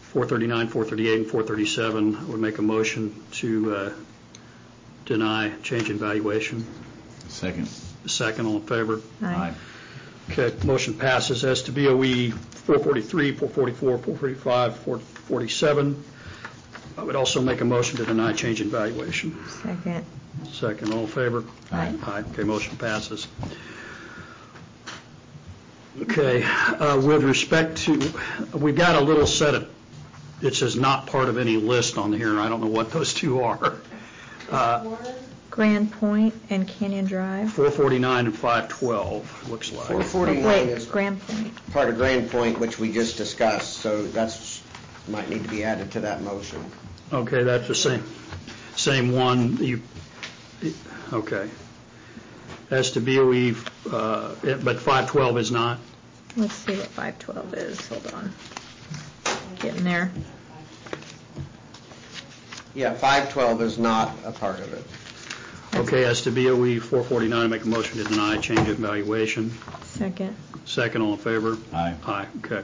439, 438, and 437. I would make a motion to deny change in valuation. Second. Second, all in favor? Aye. Okay, motion passes. As to BOE 443, 444, 445, 447, I would also make a motion to deny change in valuation. Second. Second, all in favor? Aye. Aye. Okay, motion passes. Okay, with respect to, we've got a little set of, it says not part of any list on here. I don't know what those two are. Grand Point and Canyon Drive. 449 and 512, looks like. 449 is Grand Point. part of Grand Point, which we just discussed, so that's might need to be added to that motion. Okay, that's the same one. Okay. As to BOE, but 512 is not? Let's see what 512 is. Hold on. Getting there. Yeah, 512 is not a part of it. Okay, as to BOE 449, I make a motion to deny change in valuation. Second. Second, all in favor? Aye. Aye, okay.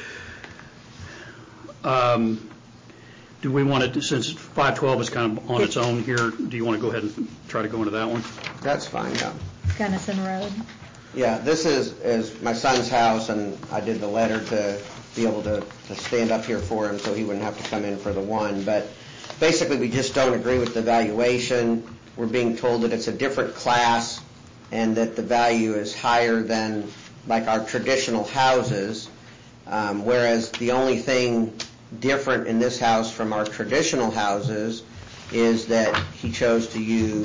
Do we want to, since 512 is kind of on its own here, do you want to go ahead and try to go into that one? That's fine, yeah. Gunnison Road. Yeah, this is my son's house, and I did the letter to be able to stand up here for him so he wouldn't have to come in for the one. But basically, we just don't agree with the valuation. We're being told that it's a different class and that the value is higher than like our traditional houses, whereas the only thing different in this house from our traditional houses is that he chose to use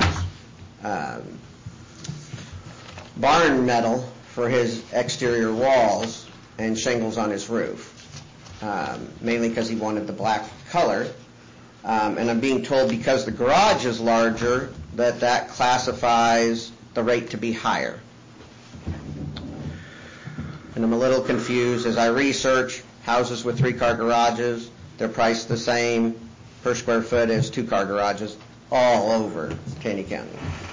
barn metal for his exterior walls and shingles on his roof, mainly because he wanted the black color. And I'm being told because the garage is larger that classifies the rate to be higher. And I'm a little confused as I research houses with 3-car garages. They're priced the same per square foot as 2-car garages all over Taney County.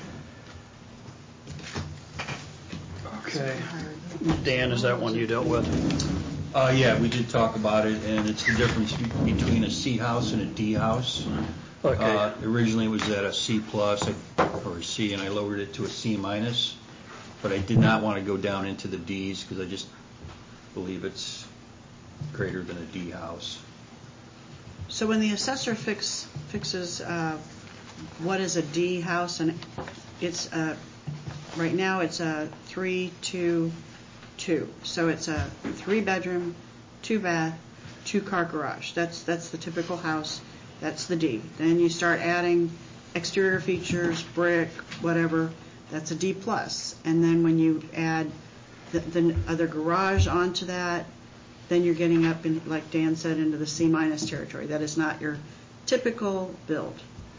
Okay. Dan, is that one you dealt with? Yeah, we did talk about it, and it's the difference between a C house and a D house. Okay. Originally it was at a C plus or a C, and I lowered it to a C minus, but I did not want to go down into the Ds because I just believe it's greater than a D house. So when the assessor fixes what is a D house, and it's right now it's a 3-2-2, so it's a 3-bedroom, 2-bath, 2-car garage. That's the typical house. That's the D. Then you start adding exterior features, brick, whatever. That's a D plus. And then when you add the other garage onto that, then you're getting up in, like Dan said, into the C minus territory. That is not your typical build.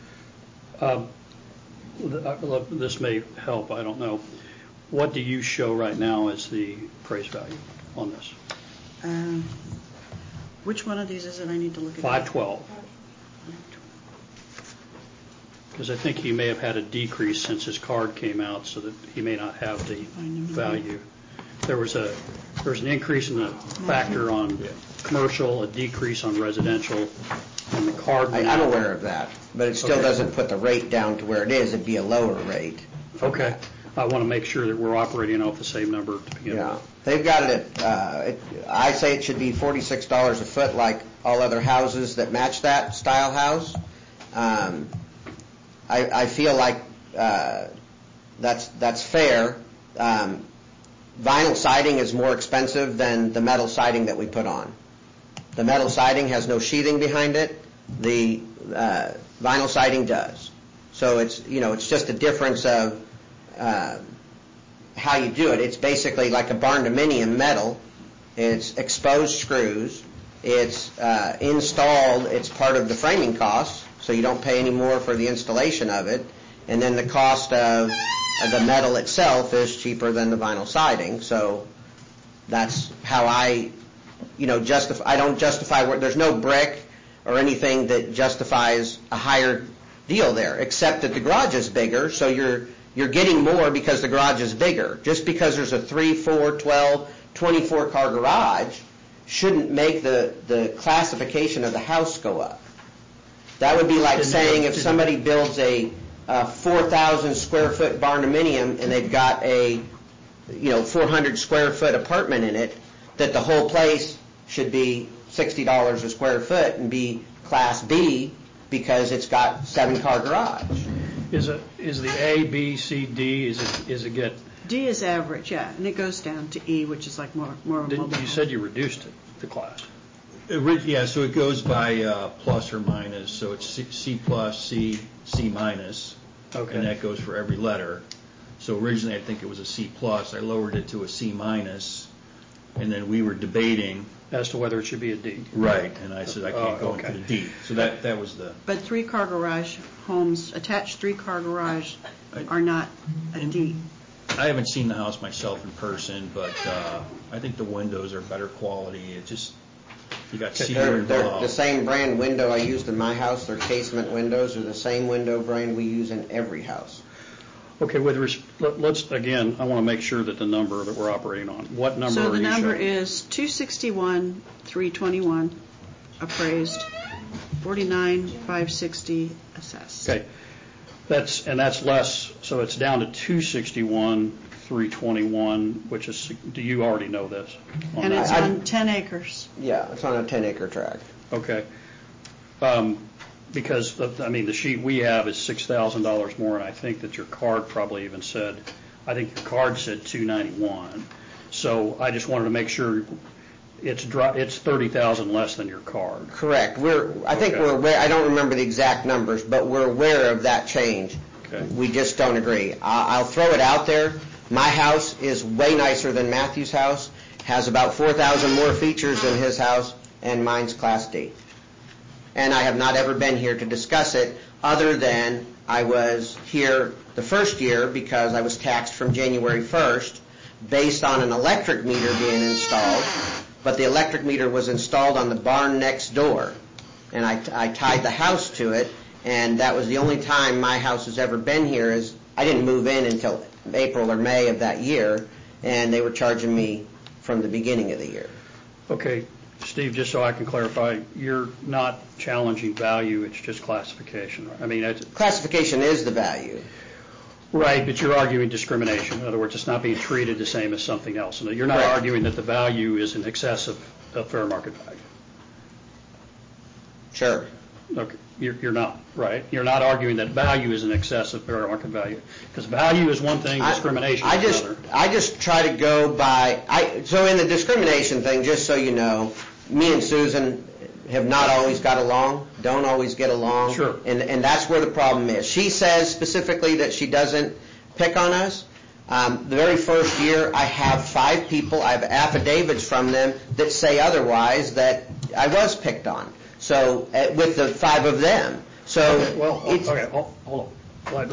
This may help, I don't know. What do you show right now as the appraised value on this? Which one of these is it I need to look at? 512. Because I think he may have had a decrease since his card came out, so that he may not have the value. There was an increase in the factor on commercial, a decrease on residential, and the card. I'm aware of that, but it still doesn't put the rate down to where it is. It'd be a lower rate. Okay. I want to make sure that we're operating off the same number to begin with. They've got it at, I say it should be $46 a foot like all other houses that match that style house. I feel like that's fair. Vinyl siding is more expensive than the metal siding that we put on. The metal siding has no sheathing behind it. The vinyl siding does. So it's just a difference of how you do it. It's basically like a barn-dominium metal. It's exposed screws. It's installed. It's part of the framing costs, so you don't pay any more for the installation of it. And then the cost of the metal itself is cheaper than the vinyl siding. So that's how I justify. I don't justify where there's no brick or anything that justifies a higher deal there, except that the garage is bigger, so you're getting more because the garage is bigger. Just because there's a 3, 4, 12, 24 car garage shouldn't make the classification of the house go up. That would be like saying if somebody builds a 4,000 square foot barndominium and they've got a 400 square foot apartment in it, that the whole place should be $60 a square foot and be Class B because it's got 7-car garage. Is the A, B, C, D, is it get? D is average, yeah, and it goes down to E, which is like more mobile. You said you reduced it, the class. Yeah, so it goes by plus or minus, so it's C plus, C minus, Okay. and that goes for every letter. So originally I think it was a C plus, I lowered it to a C minus, and then we were debating. As to whether it should be a D. Right, and I said I can't go okay. into the D. So that was the. But 3-car garage homes, attached 3-car garage are not a D. I haven't seen the house myself in person, but I think the windows are better quality. It just, you got cedar They're involved. the same brand window I used in my house. Their casement windows are the same window brand we use in every house. Okay, let's, again, I want to make sure that the number that we're operating on, what number So are the you number showing? is 261,321 appraised, 49,560 assessed. Okay, that's less, so it's down to 261,321, which is, do you already know this? And it's on 10 acres. Yeah, it's on a 10-acre tract. Okay. Because, the sheet we have is $6,000 more, and I think that your card probably even said, I think your card said 291. So I just wanted to make sure it's $30,000 less than your card. Correct. I think we're aware. I don't remember the exact numbers, but we're aware of that change. Okay. We just don't agree. I'll throw it out there. My house is way nicer than Matthew's house. Has about 4,000 more features than his house, and mine's Class D. And I have not ever been here to discuss it, other than I was here the first year because I was taxed from January 1st based on an electric meter being installed, but the electric meter was installed on the barn next door, and I tied the house to it, and that was the only time my house has ever been here. Is I didn't move in until April or May of that year, and they were charging me from the beginning of the year. Okay, Steve, just so I can clarify, you're not challenging value, it's just classification, right? Classification is the value. Right, but you're arguing discrimination. In other words, it's not being treated the same as something else. And you're not Correct. arguing that the value is in excess of fair market value. Sure. Okay, you're not, right? You're not arguing that value is in excess of fair market value. Because value is one thing, discrimination is another. I just try to go by, so in the discrimination thing, just so you know, me and Susan have not always got along, don't always get along. Sure. And that's where the problem is. She says specifically that she doesn't pick on us. The very first year, I have 5 people, I have affidavits from them that say otherwise, that I was picked on. So, with the 5 of them. So, Okay, well, okay, hold on.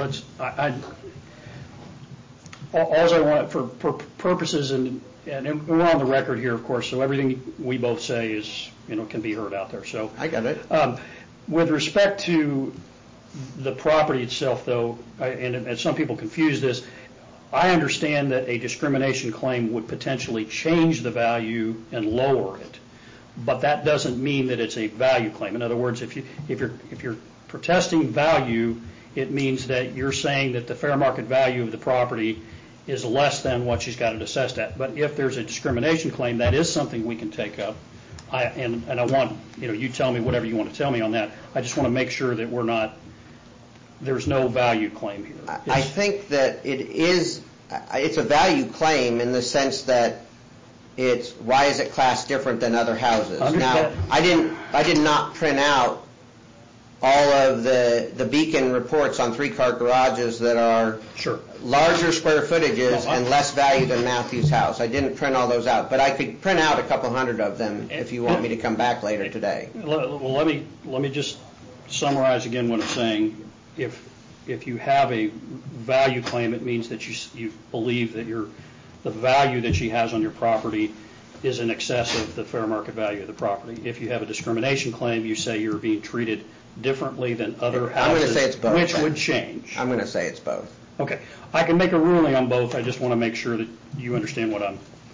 All I want, for purposes, and we're on the record here, of course, so everything we both say is, can be heard out there. So I got it. With respect to the property itself, though, and some people confuse this, I understand that a discrimination claim would potentially change the value and lower it, but that doesn't mean that it's a value claim. In other words, if you're protesting value, it means that you're saying that the fair market value of the property is less than what she's got it assessed at. But if there's a discrimination claim, that is something we can take up. And I want, you tell me whatever you want to tell me on that. I just want to make sure that there's no value claim here. I think that it's a value claim in the sense that it's, why is it classed different than other houses? Now, I did not print out all of the Beacon reports on 3-car garages that are Sure. larger square footages and less value than Matthew's house. I didn't print all those out, but I could print out a couple hundred of them if you want me to come back later today. Well, let me just summarize again what I'm saying. If you have a value claim, it means that you believe that the value that she has on your property is in excess of the fair market value of the property. If you have a discrimination claim, you say you're being treated differently than other houses, I'm going to say it's both, which then. would change. I'm going to say it's both. Okay. I can make a ruling on both. I just want to make sure that you understand what I'm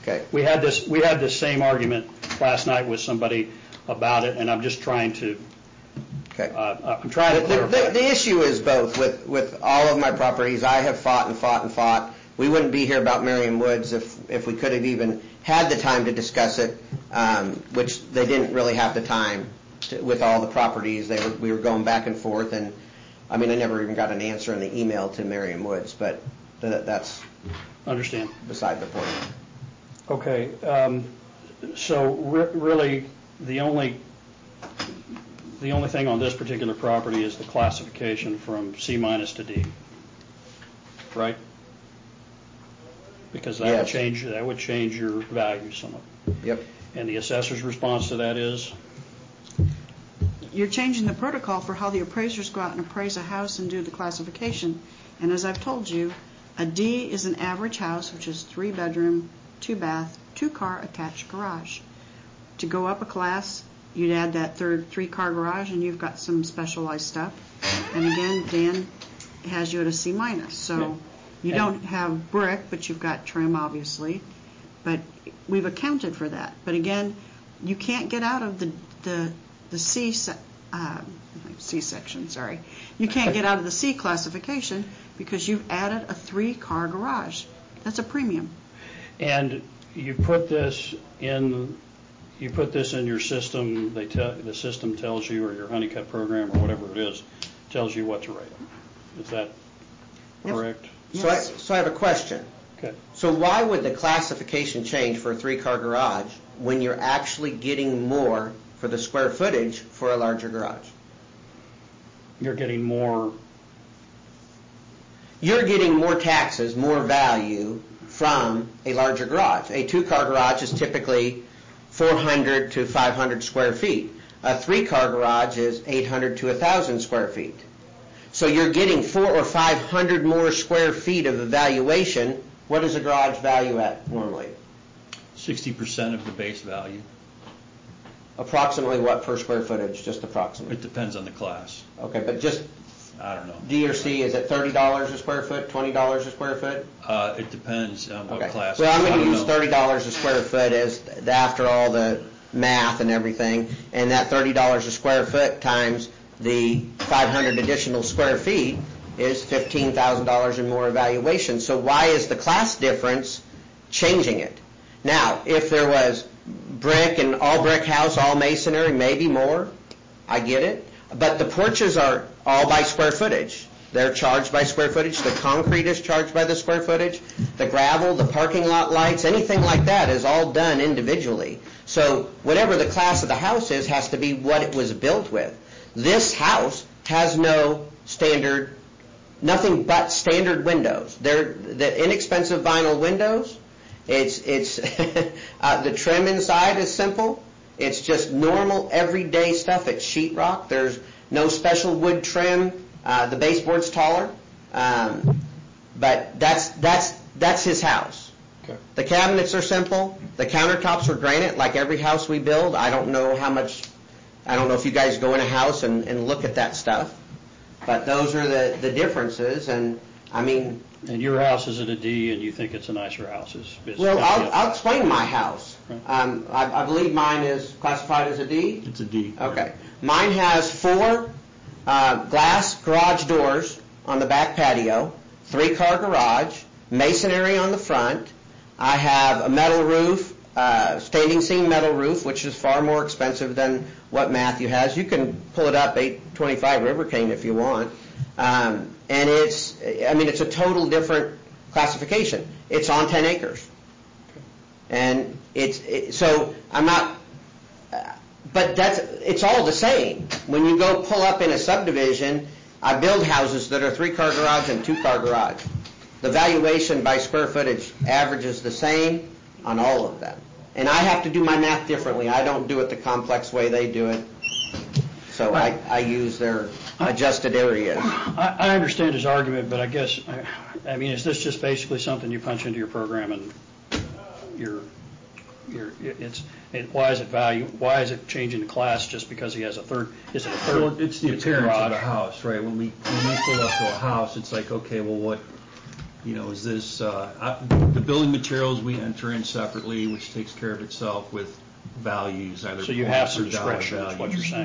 Okay. We had this same argument last night with somebody about it, and I'm just trying to, Okay. I'm trying to clarify. The issue is both. With all of my properties, I have fought and fought and fought. We wouldn't be here about Merriam Woods if we could have even had the time to discuss it, which they didn't really have the time with all the properties. We were going back and forth, and I mean, I never even got an answer in the email to Merriam Woods, but that's Understand. beside the point. Okay, so really, the only thing on this particular property is the classification from C- to D, right? Because that would change your value somewhat. Yep. And the assessor's response to that is? You're changing the protocol for how the appraisers go out and appraise a house and do the classification. And as I've told you, a D is an average house, which is 3-bedroom, 2-bath, 2-car attached garage. To go up a class, you'd add that third 3-car garage, and you've got some specialized stuff. And again, Dan has you at a C-. So you don't have brick, but you've got trim, obviously. But we've accounted for that. But again, you can't get out of the C section, sorry. You can't get out of the C classification because you've added a 3-car garage. That's a premium. And you put this in your system. The system tells you, or your Honeycut program, or whatever it is, tells you what to rate them. Is that correct? Yes. So I have a question. Okay. So why would the classification change for a 3-car garage when you're actually getting more for the square footage for a larger garage? You're getting more. You're getting more taxes, more value from a larger garage. A 2-car garage is typically 400 to 500 square feet. A 3-car garage is 800 to 1,000 square feet. So you're getting 400 or 500 more square feet of evaluation. What is a garage value at normally? 60% of the base value. Approximately what per square footage? Just approximately. It depends on the class. Okay, but just I don't know. D or C, is it $30 a square foot, $20 a square foot? It depends on what class. Well, I'm I going to don't use know. $30 a square foot as after all the math and everything, and that $30 a square foot times the 500 additional square feet is $15,000 in more evaluation. So why is the class difference changing it? Now, if there was brick and all brick house, all masonry, maybe more, I get it. But the porches are all by square footage. They're charged by square footage. The concrete is charged by the square footage. The gravel, the parking lot lights, anything like that is all done individually. So whatever the class of the house is has to be what it was built with. This house has no standard, nothing but standard windows. They're the inexpensive vinyl windows. It's the trim inside is simple. It's just normal everyday stuff. It's sheetrock. There's no special wood trim. The baseboard's taller, but that's his house. Okay. The cabinets are simple. The countertops are granite, like every house we build. I don't know if you guys go in a house and look at that stuff, but those are the differences. And I mean, And your house is at a D, and you think it's a nicer house? Well, I'll explain my house. Right. I believe mine is classified as a D. It's a D. Okay. Mine has 4 glass garage doors on the back patio, 3-car garage, masonry on the front. I have a metal roof, standing seam metal roof, which is far more expensive than what Matthew has. You can pull it up, 825 River Cane if you want. And it's a total different classification. It's on 10 acres. And so I'm not, but it's all the same. When you go pull up in a subdivision, I build houses that are 3-car garage and 2-car garage. The valuation by square footage averages the same on all of them. And I have to do my math differently. I don't do it the complex way they do it. So I use their adjusted areas. I understand his argument, but I guess, is this just basically something you punch into your program and why is it changing the class just because he has a third? Is it a third? Well, it's the appearance of the house, right? When we pull up to a house, it's like, okay, well, you know, is this, the building materials we enter in separately, which takes care of itself with values, either So you have points or some dollar discretion, is what values. you're saying.